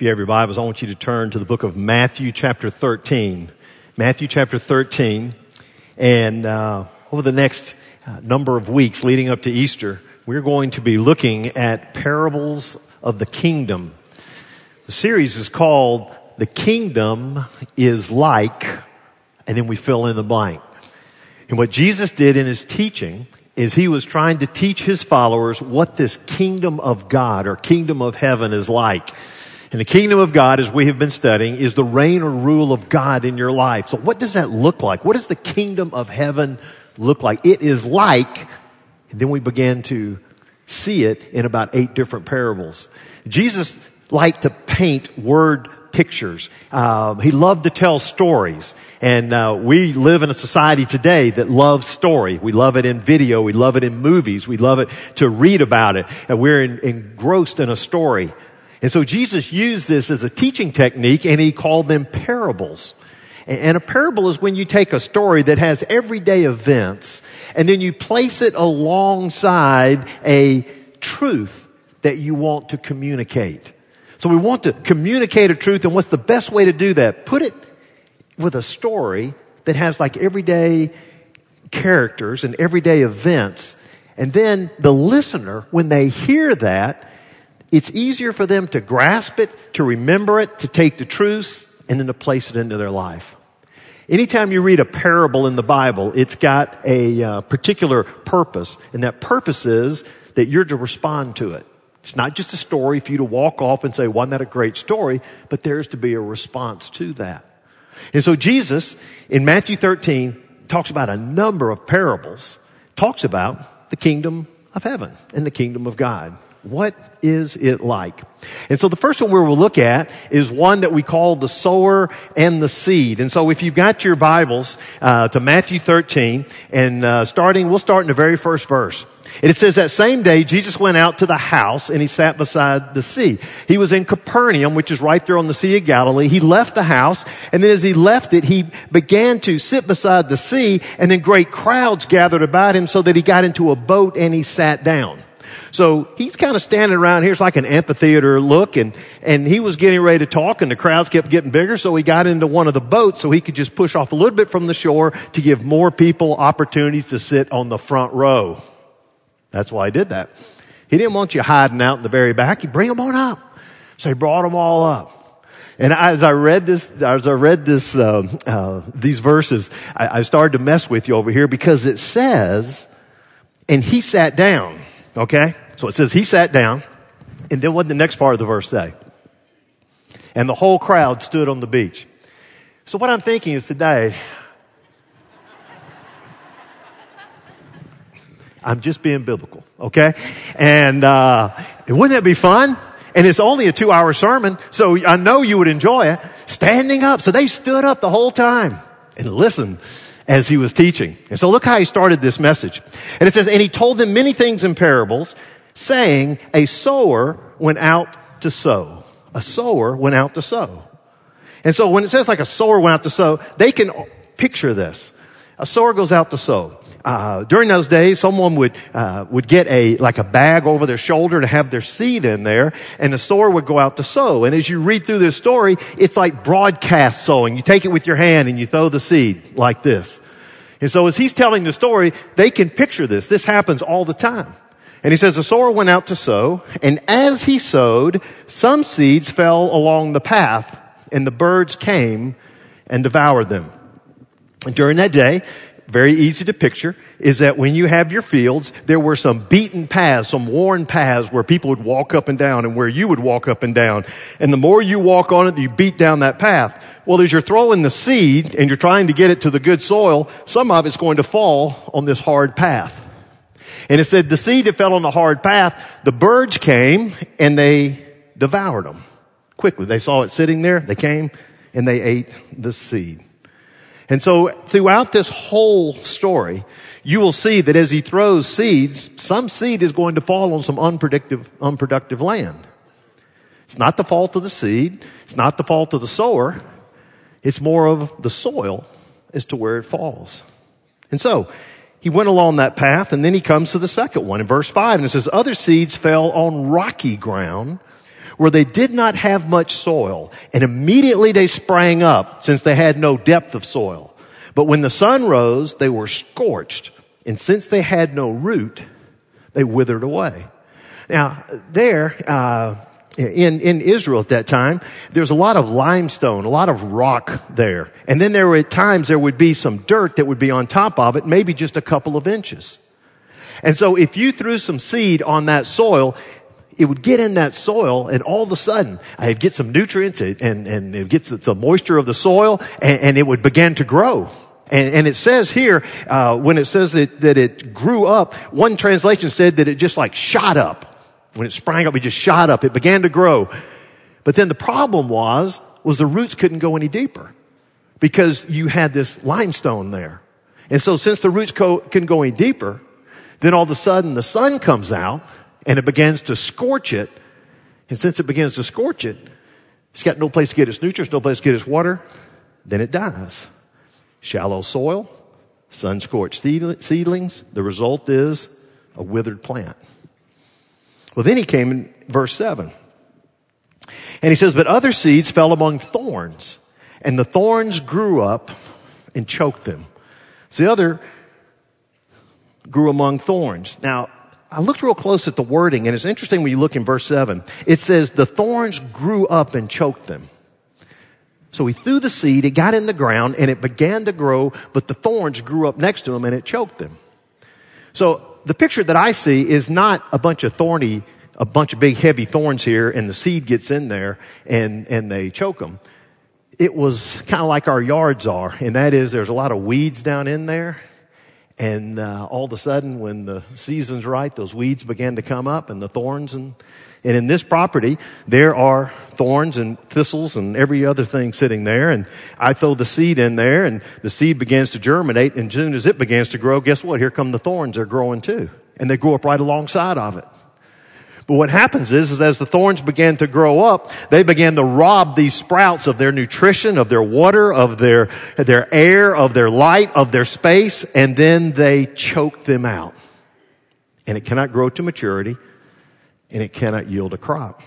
If you have your Bibles, I want you to turn to the book of Matthew chapter 13. Matthew chapter 13. And over the next number of weeks leading up to Easter, we're going to be looking at parables of the kingdom. The series is called The Kingdom is Like, and then we fill in the blank. And what Jesus did in his teaching is he was trying to teach his followers what this kingdom of God or kingdom of heaven is like. And the kingdom of God, as we have been studying, is the reign or rule of God in your life. So what does that look like? What does the kingdom of heaven look like? It is like, and then we began to see it in about 8 different parables. Jesus liked to paint word pictures. He loved to tell stories. And we live in a society today that loves story. We love it in video. We love it in movies. We love it to read about it. And we're engrossed in a story. And so Jesus used this as a teaching technique, and he called them parables. And a parable is when you take a story that has everyday events, and then you place it alongside a truth that you want to communicate. So we want to communicate a truth, and what's the best way to do that? Put it with a story that has like everyday characters and everyday events. And then the listener, when they hear that, it's easier for them to grasp it, to remember it, to take the truths, and then to place it into their life. Anytime you read a parable in the Bible, it's got a particular purpose, and that purpose is that you're to respond to it. It's not just a story for you to walk off and say, wasn't that a great story? But there's to be a response to that. And so Jesus, in Matthew 13, talks about a number of parables, talks about the kingdom of heaven and the kingdom of God. What is it like? And so the first one we will look at is one that we call the sower and the seed. And so if you've got your Bibles to Matthew 13, and we'll start in the very first verse. And it says, that same day, Jesus went out to the house and he sat beside the sea. He was in Capernaum, which is right there on the Sea of Galilee. He left the house, and then as he left it, he began to sit beside the sea, and then great crowds gathered about him so that he got into a boat and he sat down. So he's kind of standing around here. It's like an amphitheater look, and he was getting ready to talk, and the crowds kept getting bigger, so he got into one of the boats so he could just push off a little bit from the shore to give more people opportunities to sit on the front row. That's why he did that. He didn't want you hiding out in the very back. He'd bring them on up. So he brought them all up. And as I read these verses, I started to mess with you over here because it says, and he sat down. Okay? So it says he sat down, and then what did the next part of the verse say? And the whole crowd stood on the beach. So what I'm thinking is today, I'm just being biblical, okay? And wouldn't that be fun? And it's only a 2-hour sermon, so I know you would enjoy it. Standing up. So they stood up the whole time and listened as he was teaching. And so look how he started this message. And it says, and he told them many things in parables, saying, a sower went out to sow. A sower went out to sow. And so when it says like a sower went out to sow, they can picture this. A sower goes out to sow. During those days, someone would get a bag over their shoulder to have their seed in there, and the sower would go out to sow. And as you read through this story, it's like broadcast sowing. You take it with your hand and you throw the seed like this. And so as he's telling the story, they can picture this. This happens all the time. And he says, the sower went out to sow, and as he sowed, some seeds fell along the path, and the birds came and devoured them. And during that day, very easy to picture, is that when you have your fields, there were some beaten paths, some worn paths where people would walk up and down and where you would walk up and down. And the more you walk on it, you beat down that path. Well, as you're throwing the seed and you're trying to get it to the good soil, some of it's going to fall on this hard path. And it said the seed that fell on the hard path, the birds came and they devoured them quickly. They saw it sitting there. They came and they ate the seed. And so throughout this whole story, you will see that as he throws seeds, some seed is going to fall on some unproductive land. It's not the fault of the seed. It's not the fault of the sower. It's more of the soil as to where it falls. And so he went along that path, and then he comes to the second one in verse 5, and it says, other seeds fell on rocky ground where they did not have much soil, and immediately they sprang up, since they had no depth of soil. But when the sun rose, they were scorched, and since they had no root, they withered away. Now, in Israel at that time, there's a lot of limestone, a lot of rock there. And then at times there would be some dirt that would be on top of it, maybe just a couple of inches. And so if you threw some seed on that soil, it would get in that soil, and all of a sudden it'd get some nutrients and it gets the moisture of the soil, and it would begin to grow. And it says here, when it says that it grew up, one translation said that it just like shot up. When it sprang up, it just shot up. It began to grow. But then the problem was the roots couldn't go any deeper because you had this limestone there. And so since the roots couldn't go any deeper, then all of a sudden the sun comes out and it begins to scorch it. And since it begins to scorch it, it's got no place to get its nutrients, no place to get its water, then it dies. Shallow soil, sun-scorched seedlings. The result is a withered plant. Well, then he came in verse 7. And he says, but other seeds fell among thorns, and the thorns grew up and choked them. So the other grew among thorns. Now, I looked real close at the wording, and it's interesting when you look in verse 7. It says, the thorns grew up and choked them. So he threw the seed, it got in the ground, and it began to grow, but the thorns grew up next to him, and it choked them. So the picture that I see is not a bunch of big heavy thorns here, and the seed gets in there, and they choke them. It was kind of like our yards are, and that is there's a lot of weeds down in there, and all of a sudden when the season's right, those weeds began to come up, and the thorns and in this property, there are thorns and thistles and every other thing sitting there. And I throw the seed in there, and the seed begins to germinate. And as soon as it begins to grow, guess what? Here come the thorns. They're growing too. And they grow up right alongside of it. But what happens is as the thorns began to grow up, they began to rob these sprouts of their nutrition, of their water, of their air, of their light, of their space. And then they choke them out. And it cannot grow to maturity. And it cannot yield a crop.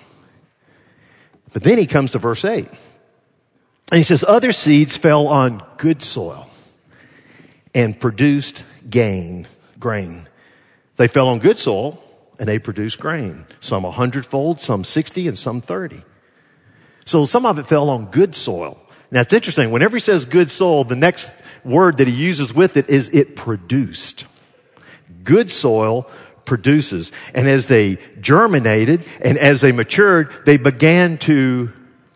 But then he comes to verse 8. And he says, other seeds fell on good soil and produced grain. They fell on good soil and they produced grain. Some 100-fold, some 60, and some 30. So some of it fell on good soil. Now it's interesting. Whenever he says good soil, the next word that he uses with it is it produced. Good soil produces. And as they germinated and as they matured, they began to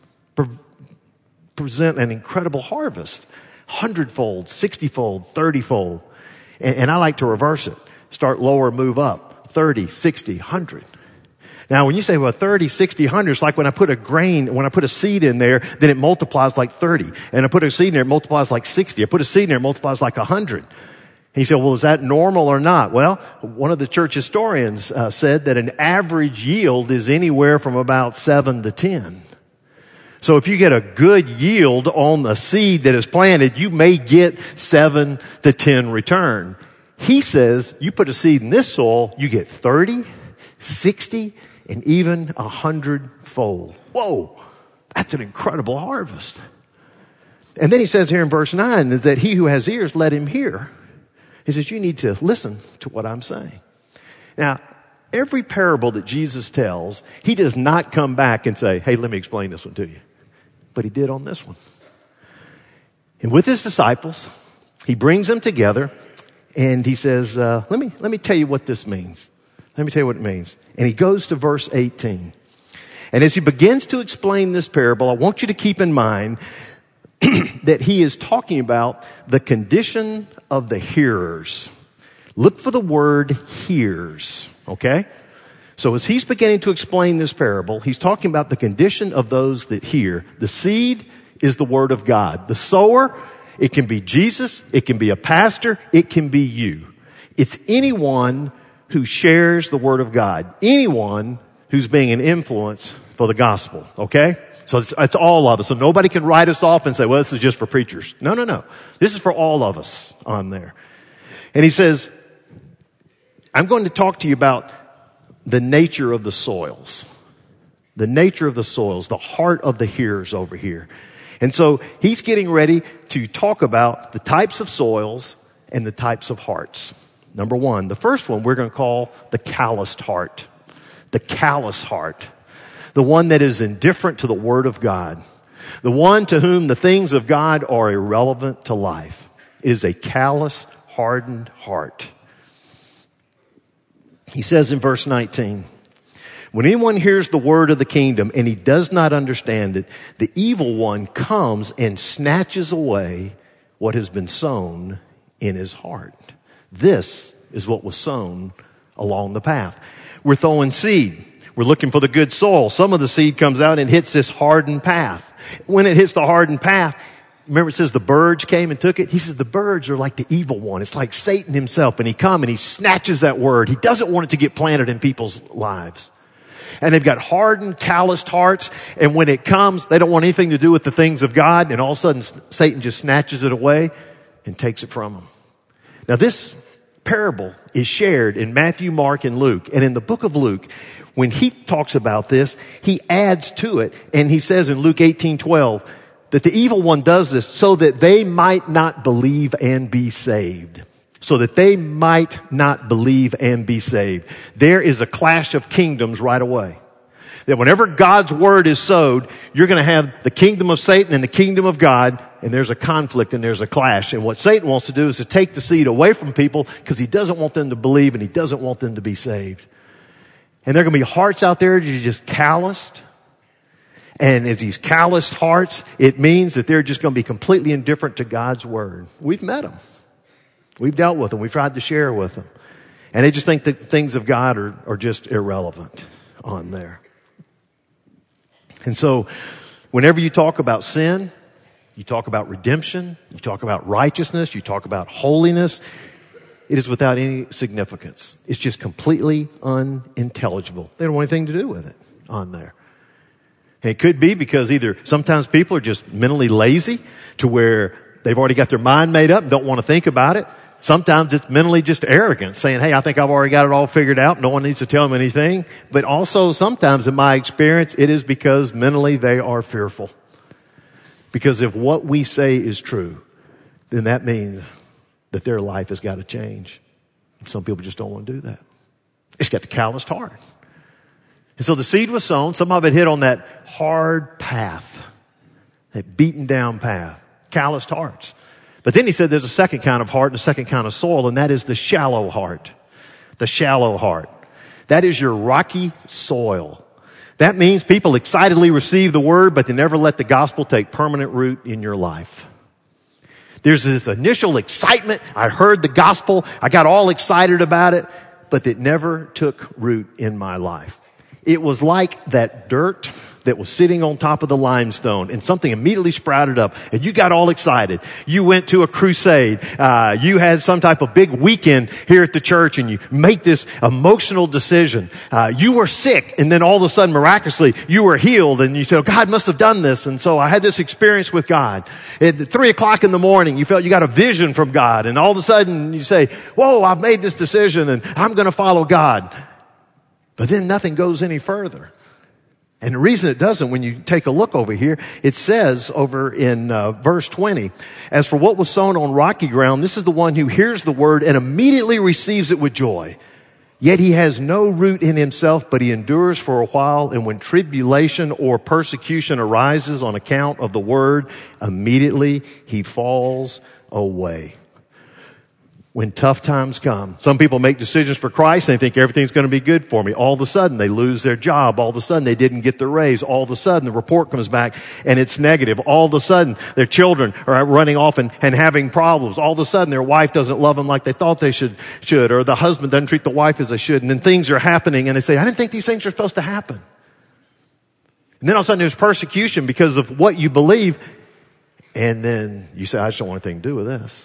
present an incredible harvest. 100-fold, 60-fold, 30-fold. And I like to reverse it. Start lower, move up. 30, 60, 100. Now, when you say, well, 30, 60, 100, it's like when I put a seed in there, then it multiplies like 30. And I put a seed in there, it multiplies like 60. I put a seed in there, it multiplies like 100. He said, well, is that normal or not? Well, one of the church historians said that an average yield is anywhere from about 7 to 10. So if you get a good yield on the seed that is planted, you may get 7 to 10 return. He says you put a seed in this soil, you get 30, 60, and even 100-fold. Whoa, that's an incredible harvest. And then he says here in verse 9 is that he who has ears, let him hear. He says, you need to listen to what I'm saying. Now, every parable that Jesus tells, he does not come back and say, hey, let me explain this one to you. But he did on this one. And with his disciples, he brings them together and he says, let me tell you what this means. Let me tell you what it means. And he goes to verse 18. And as he begins to explain this parable, I want you to keep in mind that he is talking about the condition of the hearers. Look for the word hears, okay? So as he's beginning to explain this parable, he's talking about the condition of those that hear. The seed is the word of God. The sower, it can be Jesus, it can be a pastor, it can be you. It's anyone who shares the word of God. Anyone who's being an influence for the gospel, okay? So it's all of us. So nobody can write us off and say, well, this is just for preachers. No. This is for all of us on there. And he says, I'm going to talk to you about the nature of the soils. The nature of the soils, the heart of the hearers over here. And so he's getting ready to talk about the types of soils and the types of hearts. Number one, the first one we're going to call the calloused heart. The callous heart. The one that is indifferent to the Word of God. The one to whom the things of God are irrelevant to life. It is a callous, hardened heart. He says in verse 19, when anyone hears the word of the kingdom and he does not understand it, the evil one comes and snatches away what has been sown in his heart. This is what was sown along the path. We're throwing seed. We're looking for the good soil. Some of the seed comes out and hits this hardened path. When it hits the hardened path, remember it says the birds came and took it? He says the birds are like the evil one. It's like Satan himself. And he comes and he snatches that word. He doesn't want it to get planted in people's lives. And they've got hardened, calloused hearts. And when it comes, they don't want anything to do with the things of God. And all of a sudden, Satan just snatches it away and takes it from them. Now, this parable is shared in Matthew, Mark, and Luke. And in the book of Luke, when he talks about this, he adds to it. And he says in Luke 18:12 that the evil one does this so that they might not believe and be saved. So that they might not believe and be saved. There is a clash of kingdoms right away. That whenever God's word is sowed, you're going to have the kingdom of Satan and the kingdom of God, and there's a conflict and there's a clash. And what Satan wants to do is to take the seed away from people because he doesn't want them to believe and he doesn't want them to be saved. And there are going to be hearts out there that are just calloused. And as these calloused hearts, it means that they're just going to be completely indifferent to God's word. We've met them. We've dealt with them. We've tried to share with them. And they just think that the things of God are just irrelevant on there. And so whenever you talk about sin, you talk about redemption, you talk about righteousness, you talk about holiness, it is without any significance. It's just completely unintelligible. They don't want anything to do with it on there. And it could be because either sometimes people are just mentally lazy to where they've already got their mind made up and don't want to think about it. Sometimes it's mentally just arrogance, saying, hey, I think I've already got it all figured out. No one needs to tell them anything. But also sometimes in my experience, it is because mentally they are fearful. Because if what we say is true, then that means that their life has got to change. Some people just don't want to do that. It's got the calloused heart. And so the seed was sown. Some of it hit on that hard path, that beaten down path, calloused hearts. But then he said there's a second kind of heart and a second kind of soil, and that is the shallow heart. The shallow heart. That is your rocky soil. That means people excitedly receive the word, but they never let the gospel take permanent root in your life. There's this initial excitement. I heard the gospel. I got all excited about it, but it never took root in my life. It was like that dirt that was sitting on top of the limestone and something immediately sprouted up and you got all excited. You went to a crusade. You had some type of big weekend here at the church and you make this emotional decision. You were sick and then all of a sudden miraculously you were healed and you said, oh, God must have done this. And so I had this experience with God. At 3:00 in the morning, you felt you got a vision from God and all of a sudden you say, whoa, I've made this decision and I'm going to follow God. But then nothing goes any further. And the reason it doesn't, when you take a look over here, it says over in verse 20, as for what was sown on rocky ground, this is the one who hears the word and immediately receives it with joy. Yet he has no root in himself, but he endures for a while. And when tribulation or persecution arises on account of the word, immediately he falls away. When tough times come, some people make decisions for Christ and they think everything's going to be good for me. All of a sudden they lose their job. All of a sudden they didn't get the raise. All of a sudden the report comes back and it's negative. All of a sudden their children are running off and having problems. All of a sudden their wife doesn't love them like they thought they should, or the husband doesn't treat the wife as they should. And then things are happening and they say, I didn't think these things are supposed to happen. And then all of a sudden there's persecution because of what you believe. And then you say, I just don't want anything to do with this.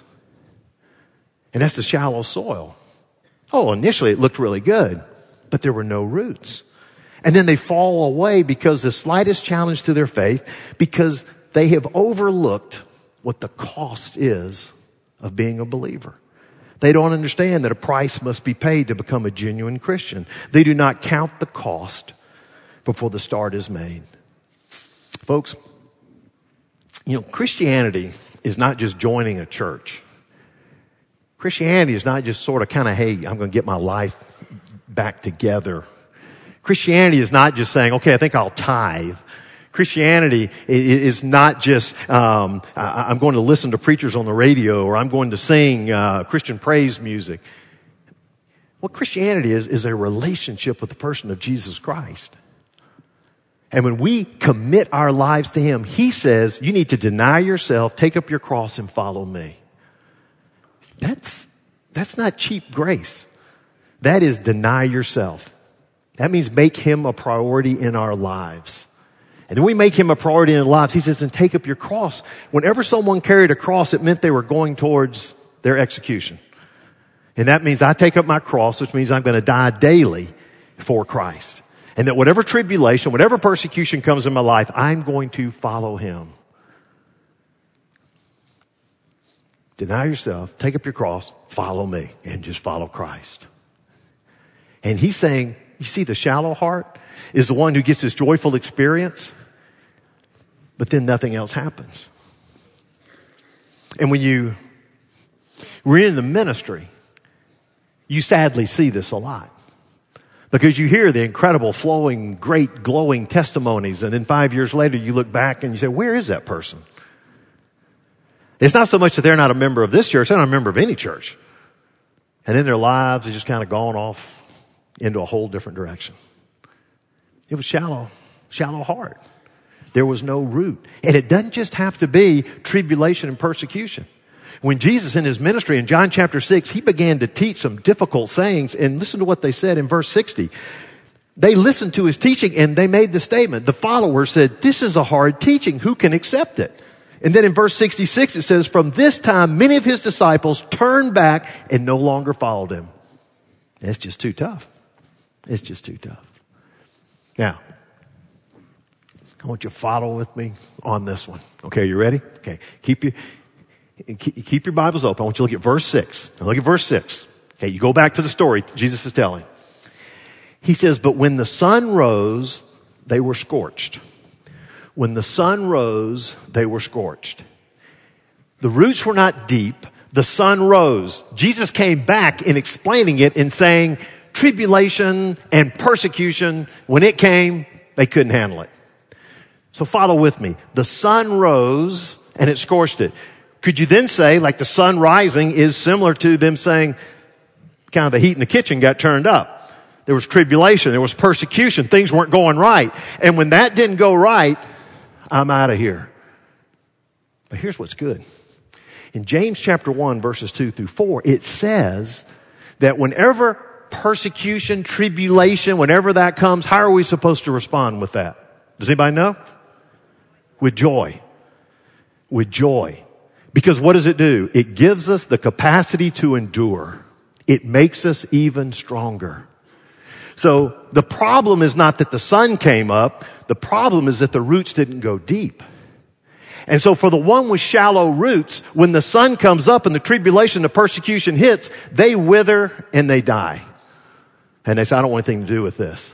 And that's the shallow soil. Oh, initially it looked really good, but there were no roots. And then they fall away because the slightest challenge to their faith, because they have overlooked what the cost is of being a believer. They don't understand that a price must be paid to become a genuine Christian. They do not count the cost before the start is made. Folks, Christianity is not just joining a church. Christianity is not just sort of kind of, hey, I'm going to get my life back together. Christianity is not just saying, okay, I think I'll tithe. Christianity is not just, I'm going to listen to preachers on the radio, or I'm going to sing Christian praise music. What Christianity is a relationship with the person of Jesus Christ. And when we commit our lives to Him, He says, you need to deny yourself, take up your cross, and follow me. That's not cheap grace. That is deny yourself. That means make Him a priority in our lives. And then we make Him a priority in our lives. He says, then take up your cross. Whenever someone carried a cross, it meant they were going towards their execution. And that means I take up my cross, which means I'm going to die daily for Christ. And that whatever tribulation, whatever persecution comes in my life, I'm going to follow Him. Deny yourself, take up your cross, follow me, and just follow Christ. And He's saying, you see, the shallow heart is the one who gets this joyful experience, but then nothing else happens. And when we're in the ministry, you sadly see this a lot. Because you hear the incredible, flowing, great, glowing testimonies, and then 5 years later you look back and you say, where is that person? It's not so much that they're not a member of this church, they're not a member of any church. And then their lives have just kind of gone off into a whole different direction. It was shallow heart. There was no root. And it doesn't just have to be tribulation and persecution. When Jesus in His ministry in John chapter 6, He began to teach some difficult sayings, and listen to what they said in verse 60. They listened to His teaching and they made the statement. The followers said, this is a hard teaching. Who can accept it? And then in verse 66 it says, from this time many of His disciples turned back and no longer followed Him. It's just too tough. It's just too tough. Now, I want you to follow with me on this one. Okay, you ready? Okay, keep your Bibles open. I want you to look at verse 6. Now look at verse 6. Okay, you go back to the story Jesus is telling. He says, but when the sun rose, they were scorched. When the sun rose, they were scorched. The roots were not deep. The sun rose. Jesus came back in explaining it and saying, tribulation and persecution, when it came, they couldn't handle it. So follow with me. The sun rose and it scorched it. Could you then say, like the sun rising is similar to them saying, kind of the heat in the kitchen got turned up. There was tribulation. There was persecution. Things weren't going right. And when that didn't go right, I'm out of here. But here's what's good. In James chapter 1, verses 2 through 4, it says that whenever persecution, tribulation, whenever that comes, how are we supposed to respond with that? Does anybody know? With joy. With joy. Because what does it do? It gives us the capacity to endure. It makes us even stronger. So the problem is not that the sun came up. The problem is that the roots didn't go deep. And so for the one with shallow roots, when the sun comes up and the tribulation, the persecution hits, they wither and they die. And they say, I don't want anything to do with this.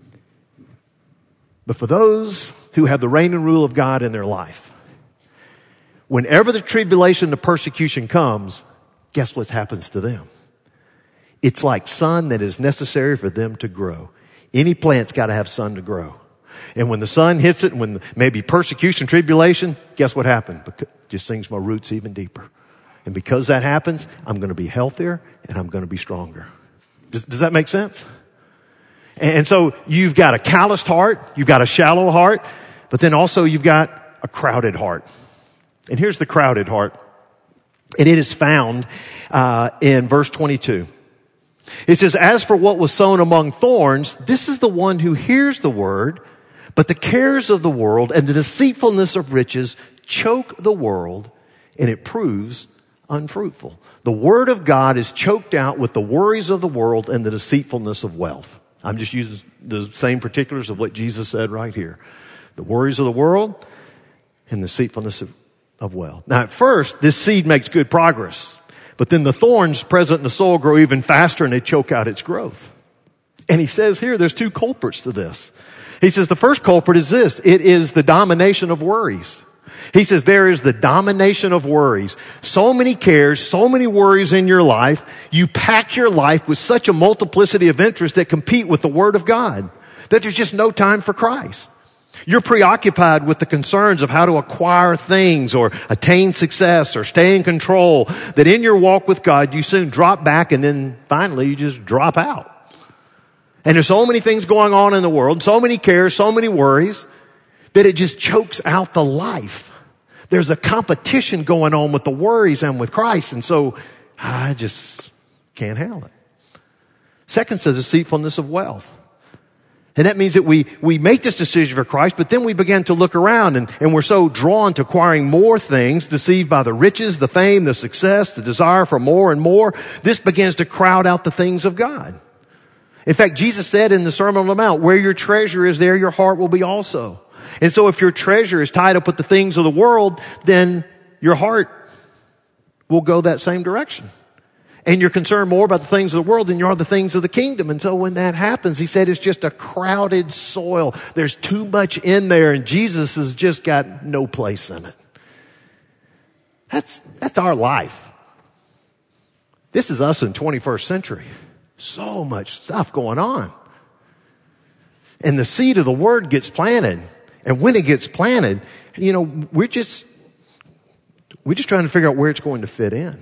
But for those who have the reign and rule of God in their life, whenever the tribulation, the persecution comes, guess what happens to them? It's like sun that is necessary for them to grow. Any plant's got to have sun to grow. And when the sun hits it, when maybe persecution, tribulation, guess what happened? It just sinks my roots even deeper. And because that happens, I'm going to be healthier and I'm going to be stronger. Does that make sense? And so you've got a calloused heart, you've got a shallow heart, but then also you've got a crowded heart. And here's the crowded heart. And it is found in verse 22. It says, as for what was sown among thorns, this is the one who hears the word, but the cares of the world and the deceitfulness of riches choke the world, and it proves unfruitful. The word of God is choked out with the worries of the world and the deceitfulness of wealth. I'm just using the same particulars of what Jesus said right here. The worries of the world and the deceitfulness of wealth. Now at first, this seed makes good progress. But then the thorns present in the soil grow even faster and they choke out its growth. And he says here, there's two culprits to this. He says the first culprit is this. It is the domination of worries. He says there is the domination of worries. So many cares, so many worries in your life. You pack your life with such a multiplicity of interests that compete with the Word of God that there's just no time for Christ. You're preoccupied with the concerns of how to acquire things or attain success or stay in control, that in your walk with God you soon drop back and then finally you just drop out. And there's so many things going on in the world, so many cares, so many worries, that it just chokes out the life. There's a competition going on with the worries and with Christ, and so I just can't handle it. Second is the deceitfulness of wealth. And that means that we make this decision for Christ, but then we begin to look around and we're so drawn to acquiring more things, deceived by the riches, the fame, the success, the desire for more and more. This begins to crowd out the things of God. In fact, Jesus said in the Sermon on the Mount, where your treasure is, there your heart will be also. And so if your treasure is tied up with the things of the world, then your heart will go that same direction. And you're concerned more about the things of the world than you are the things of the kingdom. And so when that happens, he said it's just a crowded soil. There's too much in there and Jesus has just got no place in it. That's our life. This is us in 21st century. So much stuff going on. And the seed of the word gets planted. And when it gets planted, we're just trying to figure out where it's going to fit in.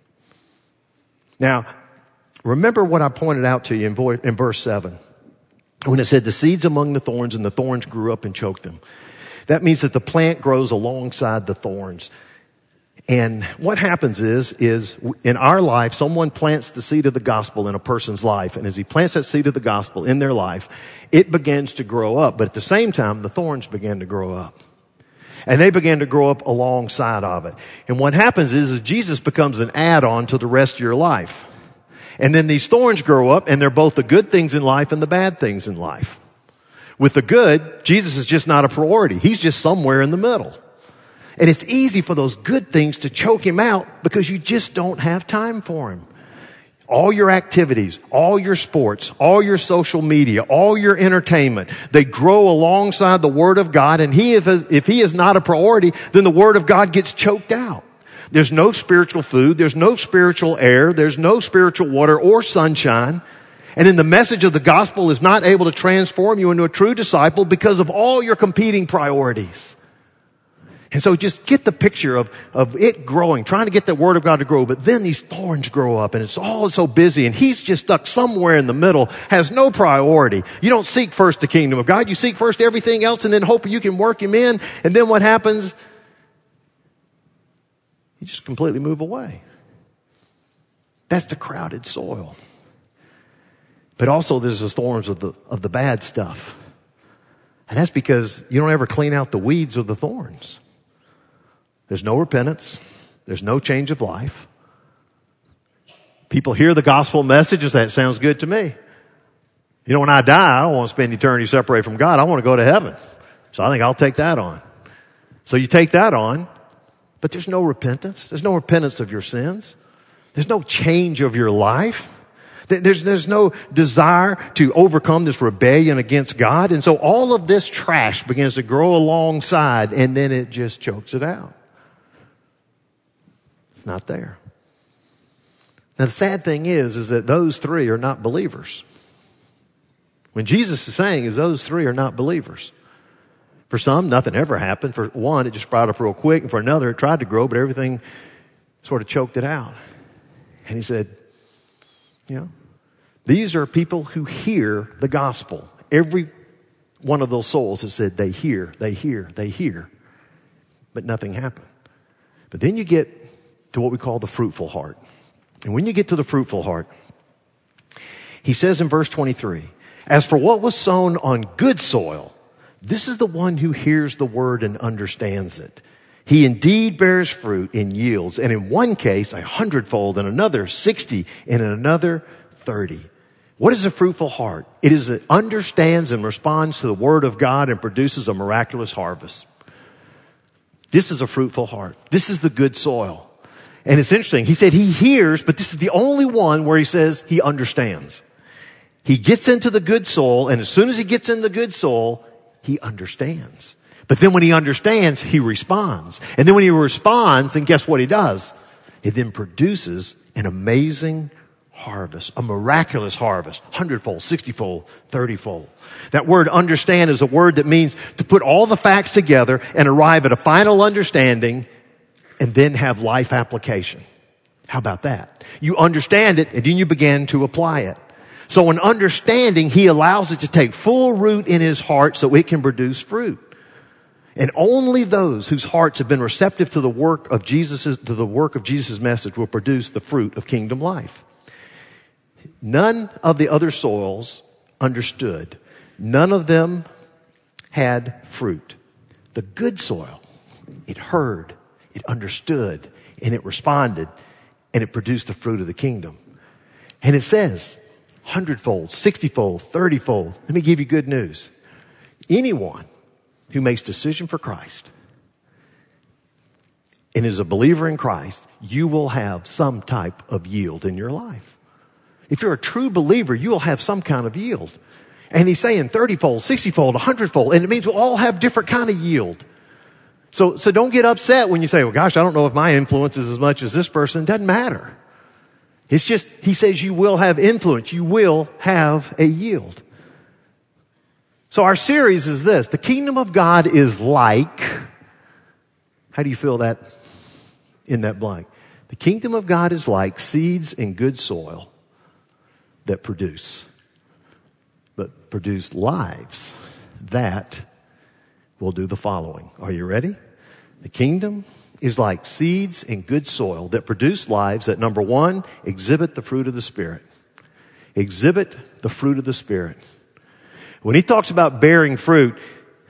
Now, remember what I pointed out to you in verse 7. When it said the seeds among the thorns and the thorns grew up and choked them. That means that the plant grows alongside the thorns. And what happens is in our life, someone plants the seed of the gospel in a person's life. And as he plants that seed of the gospel in their life, it begins to grow up. But at the same time, the thorns began to grow up. And they began to grow up alongside of it. And what happens is Jesus becomes an add-on to the rest of your life. And then these thorns grow up, and they're both the good things in life and the bad things in life. With the good, Jesus is just not a priority. He's just somewhere in the middle. And it's easy for those good things to choke him out because you just don't have time for him. All your activities, all your sports, all your social media, all your entertainment, they grow alongside the Word of God. And if he is not a priority, then the Word of God gets choked out. There's no spiritual food. There's no spiritual air. There's no spiritual water or sunshine. And then the message of the gospel is not able to transform you into a true disciple because of all your competing priorities. And so just get the picture of it growing, trying to get the Word of God to grow, but then these thorns grow up and it's all so busy and he's just stuck somewhere in the middle, has no priority. You don't seek first the kingdom of God. You seek first everything else and then hope you can work him in. And then what happens? You just completely move away. That's the crowded soil. But also there's the thorns of the bad stuff. And that's because you don't ever clean out the weeds of the thorns. There's no repentance. There's no change of life. People hear the gospel message and say, that sounds good to me. When I die, I don't want to spend eternity separated from God. I want to go to heaven. So I think I'll take that on. So you take that on, but there's no repentance. There's no repentance of your sins. There's no change of your life. There's no desire to overcome this rebellion against God. And so all of this trash begins to grow alongside and then it just chokes it out. It's not there. Now the sad thing is that those three are not believers. When Jesus is saying is those three are not believers. For some, nothing ever happened. For one, it just sprouted up real quick. And for another, it tried to grow, but everything sort of choked it out. And he said, these are people who hear the gospel. Every one of those souls has said they hear, but nothing happened. But then you get to what we call the fruitful heart. And when you get to the fruitful heart, he says in verse 23, as for what was sown on good soil, this is the one who hears the word and understands it. He indeed bears fruit and yields, and in one case 100-fold, in another 60, and in another 30. What is a fruitful heart? It is that understands and responds to the Word of God and produces a miraculous harvest. This is a fruitful heart. This is the good soil. And it's interesting. He said he hears, but this is the only one where he says he understands. He gets into the good soil, and as soon as he gets in the good soil, he understands. But then when he understands, he responds. And then when he responds, and guess what he does? It then produces an amazing harvest, a miraculous harvest, 100-fold, 60-fold, 30-fold. That word understand is a word that means to put all the facts together and arrive at a final understanding and then have life application. How about that? You understand it and then you begin to apply it. So in understanding, he allows it to take full root in his heart so it can produce fruit. And only those whose hearts have been receptive to the work of Jesus' message will produce the fruit of kingdom life. None of the other soils understood. None of them had fruit. The good soil, it heard, it understood, and it responded, and it produced the fruit of the kingdom. And it says, 100-fold, 60-fold, 30-fold. Let me give you good news. Anyone who makes decision for Christ and is a believer in Christ, you will have some type of yield in your life. If you're a true believer, you will have some kind of yield. And he's saying 30-fold, 60-fold, 100-fold, and it means we'll all have different kind of yield. So don't get upset when you say, well, gosh, I don't know if my influence is as much as this person. It doesn't matter. It's just, he says you will have influence. You will have a yield. So our series is this. The kingdom of God is like, how do you feel that in that blank? The kingdom of God is like seeds in good soil that produce lives that will do the following. Are you ready? The kingdom is like seeds in good soil that produce lives that, number one, exhibit the fruit of the Spirit. Exhibit the fruit of the Spirit. When he talks about bearing fruit,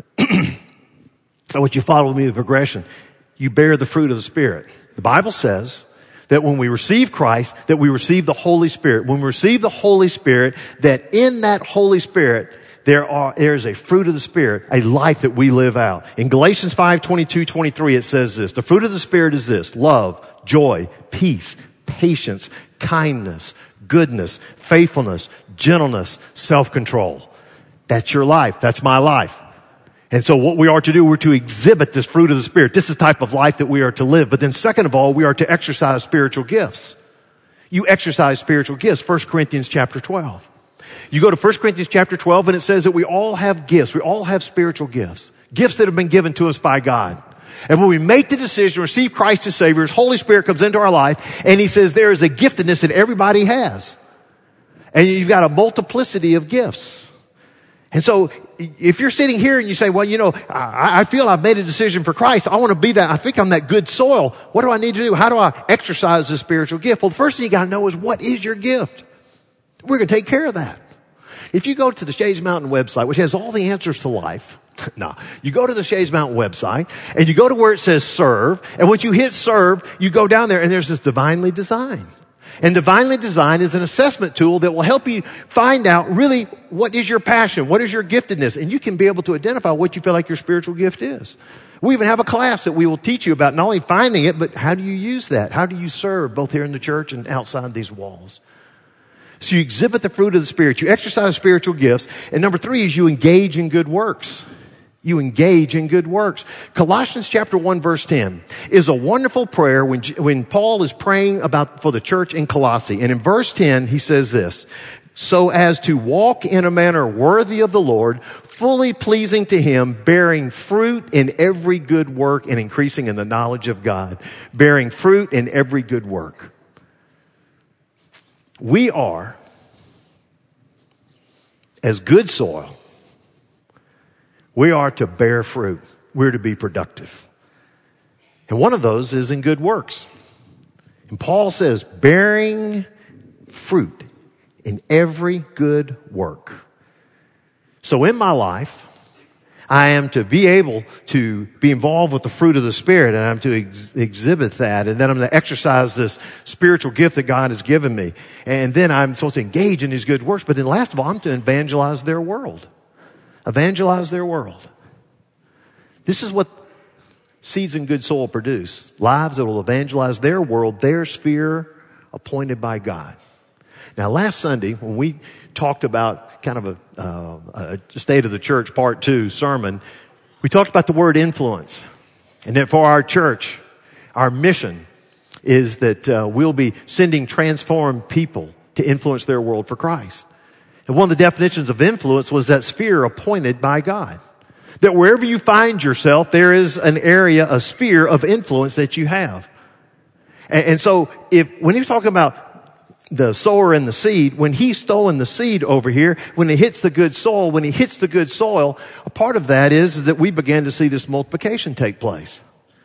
I want you to follow me the progression. You bear the fruit of the Spirit. The Bible says that when we receive Christ, that we receive the Holy Spirit. When we receive the Holy Spirit, that in that Holy Spirit, there is a fruit of the Spirit, a life that we live out. In Galatians 5:22-23, it says this. The fruit of the Spirit is this: love, joy, peace, patience, kindness, goodness, faithfulness, gentleness, self-control. That's your life. That's my life. And so what we are to do, we're to exhibit this fruit of the Spirit. This is the type of life that we are to live. But then second of all, we are to exercise spiritual gifts. You exercise spiritual gifts. 1 Corinthians chapter 12. You go to 1 Corinthians chapter 12 and it says that we all have gifts. We all have spiritual gifts. Gifts that have been given to us by God. And when we make the decision to receive Christ as Savior, His Holy Spirit comes into our life and He says there is a giftedness that everybody has. And you've got a multiplicity of gifts. And so if you're sitting here and you say, well, you know, I feel I've made a decision for Christ. I want to be that. I think I'm that good soil. What do I need to do? How do I exercise this spiritual gift? Well, the first thing you got to know is, what is your gift? We're going to take care of that. If you go to the Shades Mountain website, which has all the answers to life, you go to the Shades Mountain website and you go to where it says serve. And once you hit serve, you go down there and there's this divinely designed. And divinely designed is an assessment tool that will help you find out really what is your passion, what is your giftedness, and you can be able to identify what you feel like your spiritual gift is. We even have a class that we will teach you about not only finding it, but how do you use that? How do you serve both here in the church and outside these walls? So you exhibit the fruit of the Spirit. You exercise spiritual gifts. And number 3 is you engage in good works. You engage in good works. Colossians chapter 1 verse 10 is a wonderful prayer when Paul is praying for the church in Colossae. And in verse 10, he says this: so as to walk in a manner worthy of the Lord, fully pleasing to Him, bearing fruit in every good work and increasing in the knowledge of God. Bearing fruit in every good work. We are, as good soil, we are to bear fruit. We're to be productive. And one of those is in good works. And Paul says, bearing fruit in every good work. So in my life, I am to be able to be involved with the fruit of the Spirit, and I'm to exhibit that, and then I'm to exercise this spiritual gift that God has given me. And then I'm supposed to engage in these good works, but then last of all, I'm to evangelize their world. Evangelize their world. This is what seeds in good soil produce. Lives that will evangelize their world, their sphere appointed by God. Now, last Sunday, when we talked about kind of a State of the Church Part 2 sermon, we talked about the word influence. And that for our church, our mission is that we'll be sending transformed people to influence their world for Christ. And one of the definitions of influence was that sphere appointed by God. That wherever you find yourself, there is an area, a sphere of influence that you have. And so when he's talking about the sower and the seed, when he's throwing the seed over here, when it hits the good soil, when he hits the good soil, a part of that is that we began to see this multiplication take place.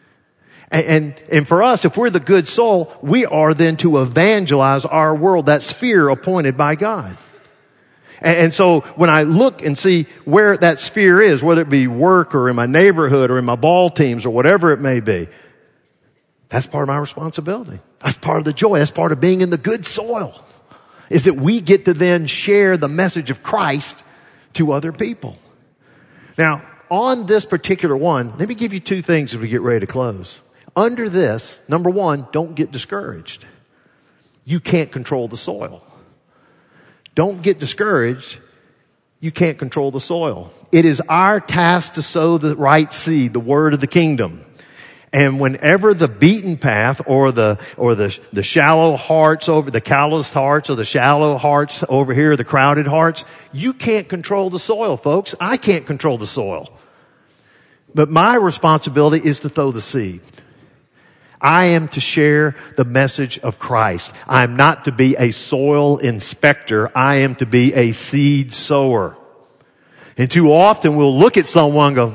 And for us, if we're the good soil, we are then to evangelize our world, that sphere appointed by God. And so when I look and see where that sphere is, whether it be work or in my neighborhood or in my ball teams or whatever it may be, that's part of my responsibility. That's part of the joy. That's part of being in the good soil, is that we get to then share the message of Christ to other people. Now, on this particular one, let me give you two things as we get ready to close. Under this, number one, don't get discouraged. You can't control the soil. Don't get discouraged. You can't control the soil. It is our task to sow the right seed, the word of the kingdom. And whenever the beaten path or the shallow hearts over, the calloused hearts or the shallow hearts over here, the crowded hearts, you can't control the soil, folks. I can't control the soil. But my responsibility is to throw the seed. I am to share the message of Christ. I am not to be a soil inspector. I am to be a seed sower. And too often we'll look at someone and go,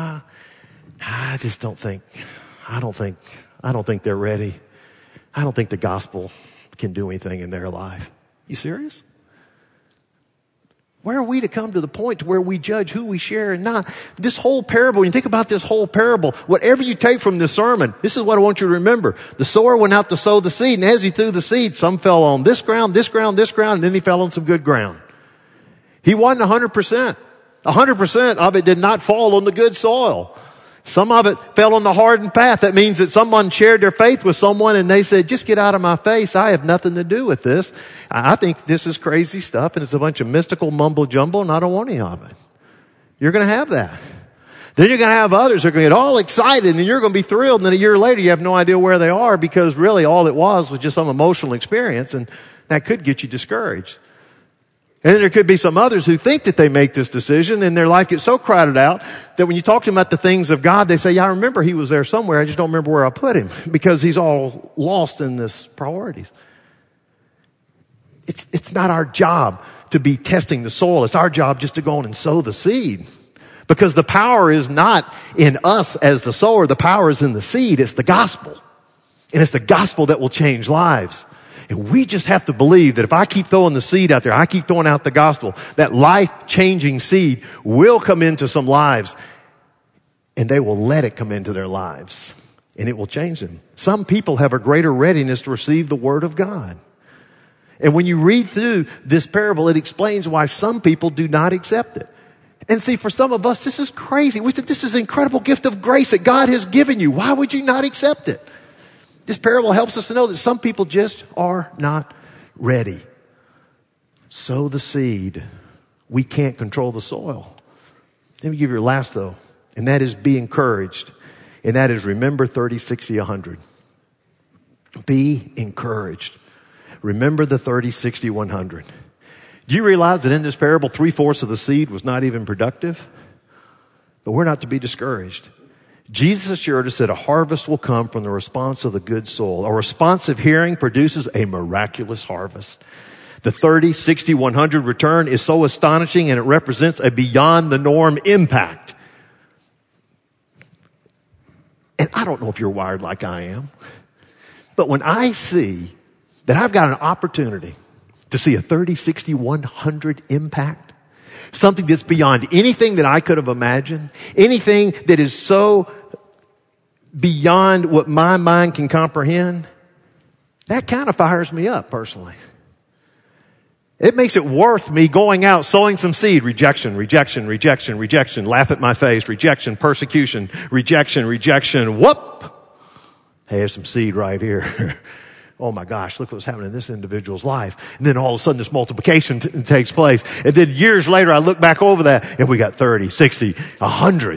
I don't think they're ready. I don't think the gospel can do anything in their life. You serious? Where are we to come to the point to where we judge who we share and not? This whole parable, when you think about this whole parable, whatever you take from this sermon, this is what I want you to remember. The sower went out to sow the seed, and as he threw the seed, some fell on this ground, and then he fell on some good ground. He wasn't 100%. 100% of it did not fall on the good soil. Some of it fell on the hardened path. That means that someone shared their faith with someone and they said, just get out of my face. I have nothing to do with this. I think this is crazy stuff and it's a bunch of mystical mumbo jumbo and I don't want any of it. You're going to have that. Then you're going to have others who are going to get all excited and you're going to be thrilled. And then a year later you have no idea where they are because really all it was just some emotional experience and that could get you discouraged. And then there could be some others who think that they make this decision and their life gets so crowded out that when you talk to them about the things of God, they say, yeah, I remember he was there somewhere. I just don't remember where I put him because he's all lost in this priorities. It's not our job to be testing the soil. It's our job just to go on and sow the seed because the power is not in us as the sower. The power is in the seed. It's the gospel. And it's the gospel that will change lives. And we just have to believe that if I keep throwing the seed out there, I keep throwing out the gospel, that life-changing seed will come into some lives and they will let it come into their lives and it will change them. Some people have a greater readiness to receive the word of God. And when you read through this parable, it explains why some people do not accept it. And see, for some of us, this is crazy. We said, this is an incredible gift of grace that God has given you. Why would you not accept it? This parable helps us to know that some people just are not ready. Sow the seed. We can't control the soil. Let me give you your last though, and that is be encouraged. And that is remember 30, 60, 100. Be encouraged. Remember the 30, 60, 100. Do you realize that in this parable, 3/4 of the seed was not even productive? But we're not to be discouraged. Jesus assured us that a harvest will come from the response of the good soil. A responsive hearing produces a miraculous harvest. The 30, 60, 100 return is so astonishing and it represents a beyond the norm impact. And I don't know if you're wired like I am, but when I see that I've got an opportunity to see a 30, 60, 100 impact, something that's beyond anything that I could have imagined, anything that is so beyond what my mind can comprehend, that kind of fires me up personally. It makes it worth me going out, sowing some seed. Rejection, rejection, rejection, rejection. Laugh at my face. Rejection, persecution, rejection, rejection. Whoop! Hey, there's some seed right here. oh my gosh, look what's happening in this individual's life. And then all of a sudden this multiplication takes place. And then years later I look back over that and we got 30, 60, 100.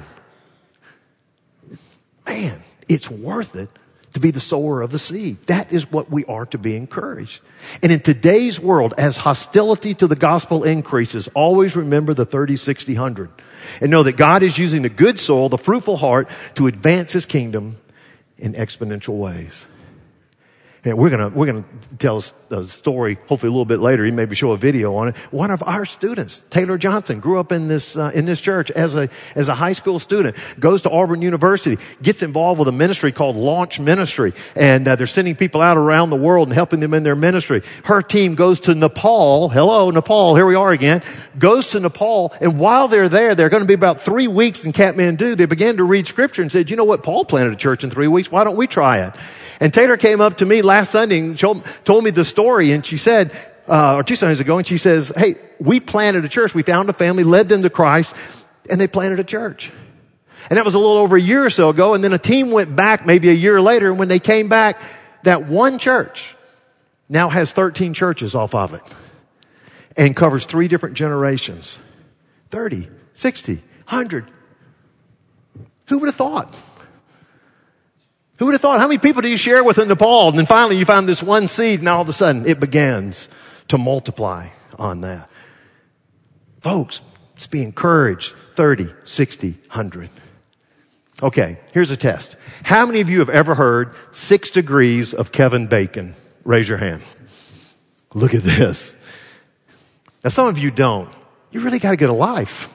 Man, it's worth it to be the sower of the seed. That is what we are to be encouraged. And in today's world, as hostility to the gospel increases, always remember the 30, 60, 100. And know that God is using the good soil, the fruitful heart, to advance his kingdom in exponential ways. And we're gonna tell a story, hopefully a little bit later. He maybe show a video on it. One of our students, Taylor Johnson, grew up in this church as a high school student, goes to Auburn University, gets involved with a ministry called Launch Ministry. And they're sending people out around the world and helping them in their ministry. Her team goes to Nepal. Hello, Nepal. Here we are again. Goes to Nepal. And while they're there, they're going to be about 3 weeks in Kathmandu. They began to read scripture and said, you know what? Paul planted a church in 3 weeks. Why don't we try it? And Taylor came up to me last Sunday and told me the story, and she said, or 2 Sundays ago, and she says, hey, we planted a church. We found a family, led them to Christ, and they planted a church. And that was a little over a year or so ago, and then a team went back maybe a year later, and when they came back, that one church now has 13 churches off of it and covers 3 different generations. 30, 60, 100. Who would have thought? Who would have thought? How many people do you share with in Nepal? And then finally you find this one seed and all of a sudden it begins to multiply on that. Folks, let's be encouraged. 30, 60, 100. Okay, here's a test. How many of you have ever heard 6 degrees of Kevin Bacon? Raise your hand. Look at this. Now some of you don't. You really got to get a life.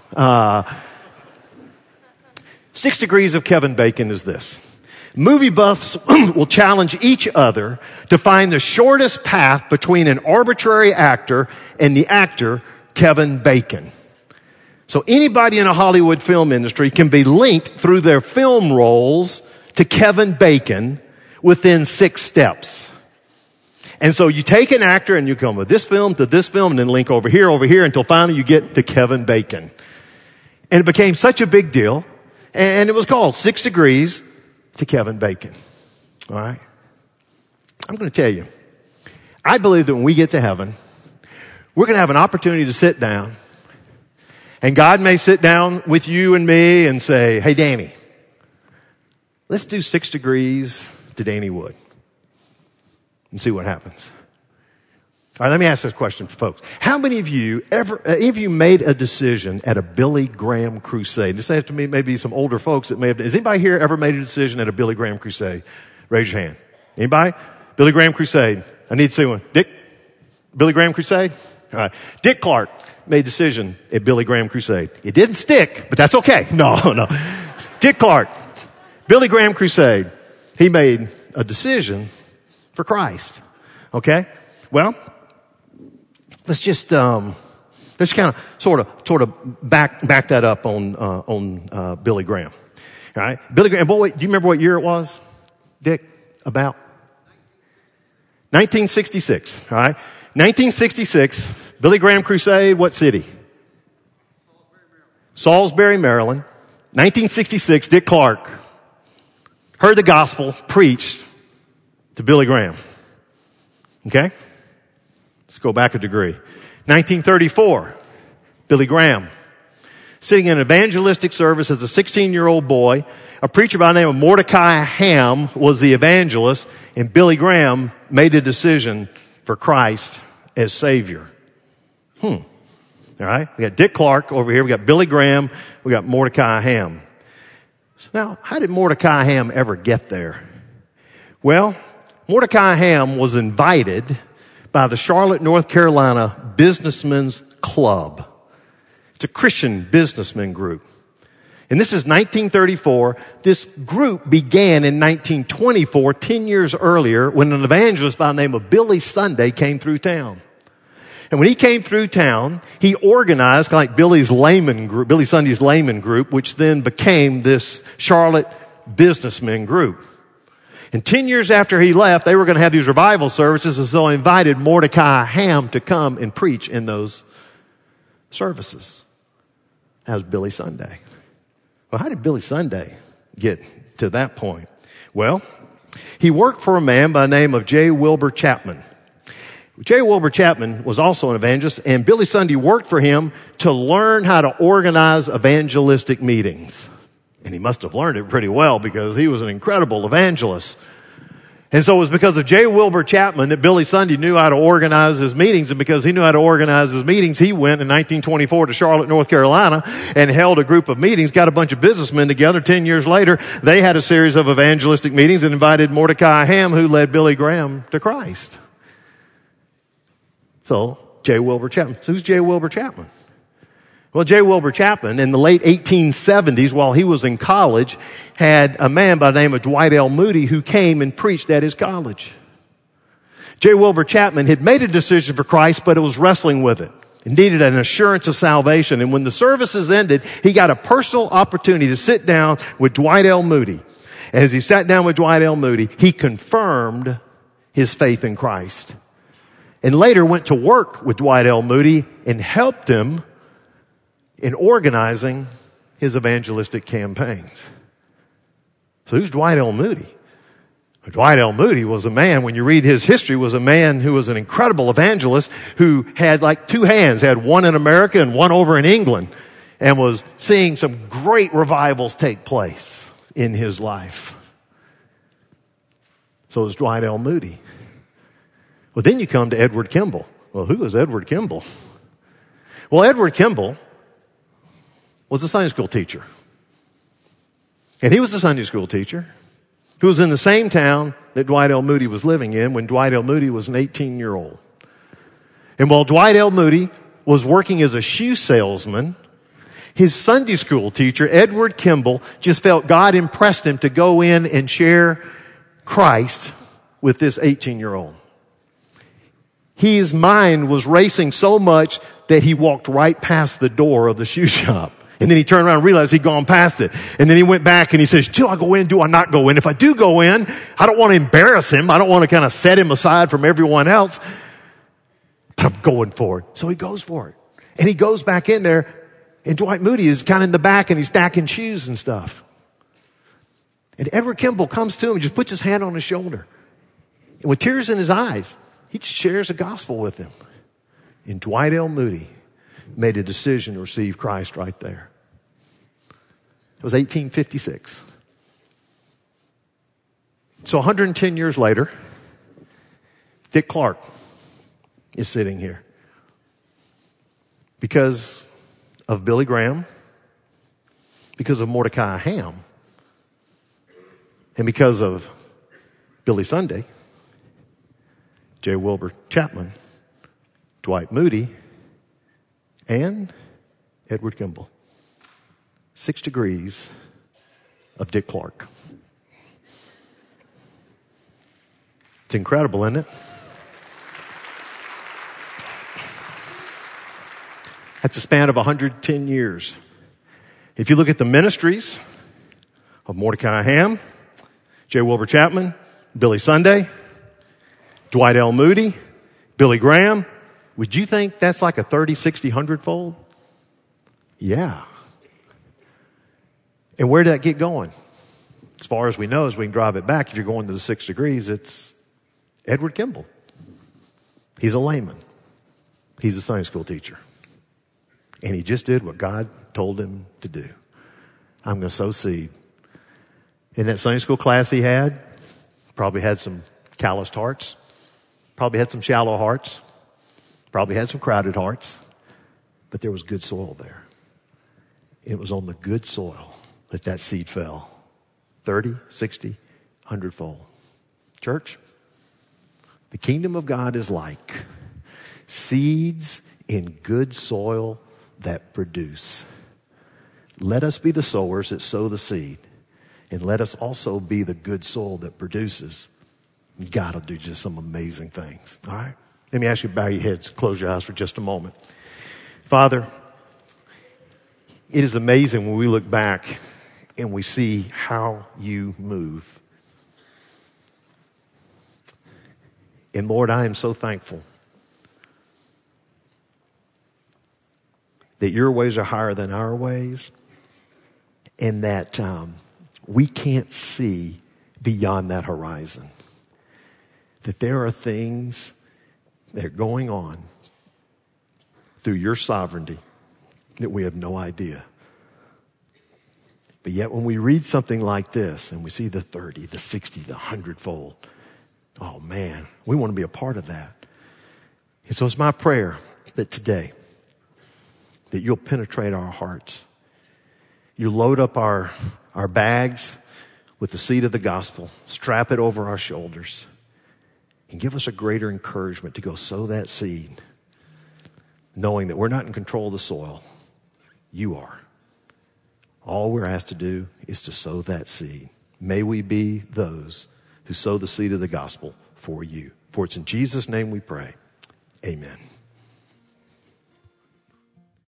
6 degrees of Kevin Bacon is this. Movie buffs will challenge each other to find the shortest path between an arbitrary actor and the actor Kevin Bacon. So anybody in a Hollywood film industry can be linked through their film roles to Kevin Bacon within 6 steps. And so you take an actor and you come with this film to this film and then link over here until finally you get to Kevin Bacon. And it became such a big deal. And it was called 6 Degrees to Kevin Bacon. All right. I'm going to tell you, I believe that when we get to heaven, we're going to have an opportunity to sit down. And God may sit down with you and me and say, hey, Danny, let's do 6 degrees to Danny Wood and see what happens. All right, let me ask this question for folks. How many of you made a decision at a Billy Graham crusade? This has to be maybe some older folks that may have. Has anybody here ever made a decision at a Billy Graham crusade? Raise your hand. Anybody? Billy Graham crusade. I need to see one. Dick? Billy Graham crusade? All right. Dick Clark made a decision at Billy Graham crusade. It didn't stick, but that's okay. No. Dick Clark, Billy Graham crusade. He made a decision for Christ. Okay? Well, let's just kind of sort of back that up on Billy Graham. All right, Billy Graham. Boy, do you remember what year it was, Dick? About 1966. All right, 1966. Billy Graham crusade. What city? Salisbury, Maryland. 1966. Dick Clark heard the gospel preached to Billy Graham. Okay. Let's go back a degree. 1934, Billy Graham, sitting in an evangelistic service as a 16-year-old boy. A preacher by the name of Mordecai Ham was the evangelist, and Billy Graham made a decision for Christ as Savior. All right, we got Dick Clark over here. We got Billy Graham. We got Mordecai Ham. So now, how did Mordecai Ham ever get there? Well, Mordecai Ham was invited by the Charlotte, North Carolina Businessmen's Club. It's a Christian businessman group. And this is 1934. This group began in 1924, 10 years earlier, when an evangelist by the name of Billy Sunday came through town. And when he came through town, he organized like Billy Sunday's layman group, which then became this Charlotte businessmen group. And 10 years after he left, they were going to have these revival services, and so they invited Mordecai Ham to come and preach in those services. That was Billy Sunday. Well, how did Billy Sunday get to that point? Well, He worked for a man by the name of J. Wilbur Chapman. J. Wilbur Chapman was also an evangelist, and Billy Sunday worked for him to learn how to organize evangelistic meetings. And he must have learned it pretty well because he was an incredible evangelist. And so it was because of J. Wilbur Chapman that Billy Sunday knew how to organize his meetings. And because he knew how to organize his meetings, he went in 1924 to Charlotte, North Carolina and held a group of meetings, got a bunch of businessmen together. 10 years later, they had a series of evangelistic meetings and invited Mordecai Ham, who led Billy Graham to Christ. So, J. Wilbur Chapman. So who's J. Wilbur Chapman? Well, J. Wilbur Chapman, in the late 1870s, while he was in college, had a man by the name of Dwight L. Moody who came and preached at his college. J. Wilbur Chapman had made a decision for Christ, but it was wrestling with it. It needed an assurance of salvation. And when the services ended, he got a personal opportunity to sit down with Dwight L. Moody. As he sat down with Dwight L. Moody, he confirmed his faith in Christ. And later went to work with Dwight L. Moody and helped him in organizing his evangelistic campaigns. So who's Dwight L. Moody? Dwight L. Moody was a man, when you read his history, was a man who was an incredible evangelist who had like two hands, had one in America and one over in England, and was seeing some great revivals take place in his life. So is Dwight L. Moody. Well, then you come to Edward Kimball. Well, who is Edward Kimball? Well, Edward Kimball was a Sunday school teacher. And he was a Sunday school teacher who was in the same town that Dwight L. Moody was living in when Dwight L. Moody was an 18-year-old. And while Dwight L. Moody was working as a shoe salesman, his Sunday school teacher, Edward Kimball, just felt God impressed him to go in and share Christ with this 18-year-old. His mind was racing so much that he walked right past the door of the shoe shop. And then he turned around and realized he'd gone past it. And then he went back and he says, do I go in? Do I not go in? If I do go in, I don't want to embarrass him. I don't want to kind of set him aside from everyone else. But I'm going for it. So he goes for it. And he goes back in there. And Dwight Moody is kind of in the back and he's stacking shoes and stuff. And Edward Kimball comes to him and just puts his hand on his shoulder. And with tears in his eyes, he just shares the gospel with him. And Dwight L. Moody made a decision to receive Christ right there. It was 1856. So 110 years later, Dick Clark is sitting here. Because of Billy Graham, because of Mordecai Ham, and because of Billy Sunday, J. Wilbur Chapman, Dwight Moody, and Edward Kimball. 6 degrees of Dick Clark. It's incredible, isn't it? That's a span of 110 years. If you look at the ministries of Mordecai Ham, J. Wilbur Chapman, Billy Sunday, Dwight L. Moody, Billy Graham, would you think that's like a 30, 60, 100-fold? Yeah. And where did that get going? As far as we know, as we can drive it back, if you're going to the 6 degrees, it's Edward Kimball. He's a layman. He's a Sunday school teacher. And he just did what God told him to do. I'm going to sow seed. In that Sunday school class he had, probably had some calloused hearts, probably had some shallow hearts, probably had some crowded hearts, but there was good soil there. It was on the good soil that seed fell. 30, 60, 100-fold. Church, the kingdom of God is like seeds in good soil that produce. Let us be the sowers that sow the seed, and let us also be the good soil that produces. God will do just some amazing things. All right? Let me ask you to bow your heads, close your eyes for just a moment. Father, it is amazing when we look back and we see how you move. And Lord, I am so thankful that your ways are higher than our ways, and that we can't see beyond that horizon. That there are things that are going on through your sovereignty that we have no idea. But yet when we read something like this and we see the 30, the 60, the 100-fold, oh man, we want to be a part of that. And so it's my prayer that today, that you'll penetrate our hearts. You load up our bags with the seed of the gospel, strap it over our shoulders, and give us a greater encouragement to go sow that seed, knowing that we're not in control of the soil. You are. All we're asked to do is to sow that seed. May we be those who sow the seed of the gospel for you. For it's in Jesus' name we pray. Amen.